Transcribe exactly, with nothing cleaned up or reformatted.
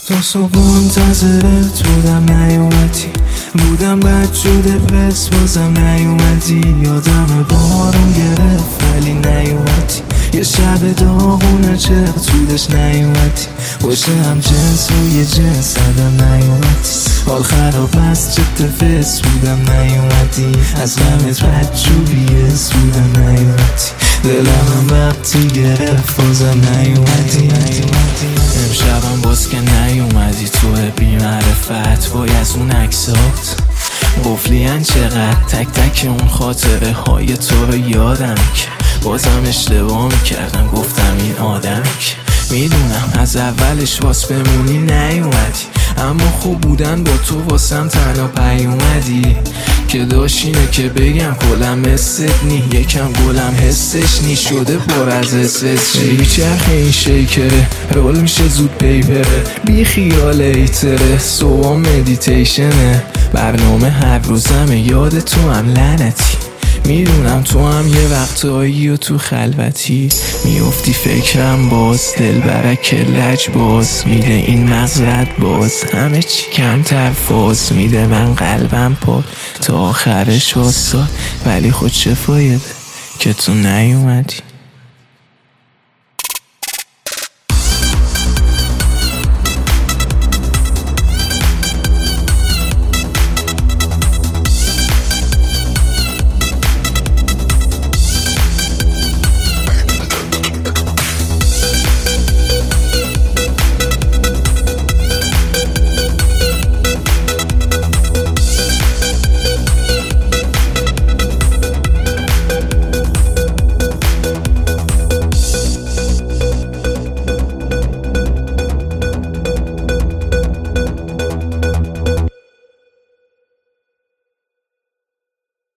تا صبح منتظرت بودم نیومدی، بودم بد شده پس بازم نیومدی. یادم بارون گرفت ولی نیومدی، یه شب داغونه چه طولش نیومدی. باشه هم جنس و یه جنس آدم نیومدی. حال خراب است چه فس بودم نیومدی، از غمت بدجوری بودم نیومدی. دلم وقتی گرفت بازم نیومدی. امشبم باز که نیومدی تو بی معرفت وای از اون عکسات قفلیان چقدر تک تک اون خاطره های تو رو یادم که بازم اشتباه میکردم گفتم این آدمی که میدونم از اولش واس بمونی نیومدی، اما خوب بودن با تو واسم تنها پیومدی که داشتینه که بگم کلم مثل نی یکم گلم حسش نی شده پر از اسفس بی چرخ این شیکره رول میشه زود پیپره بی خیال ایتره سوام مدیتیشنه برنامه هر روزم یاد تو هم لعنتی. میدونم تو هم یه وقتایی و تو خلوتی میافتی فکرم باز دل برک لج باز میده این مغزت باز همه چی کمتر فاز میده من قلبم پاد تا آخرش واساد ولی خود چه فایده که تو نیومدی.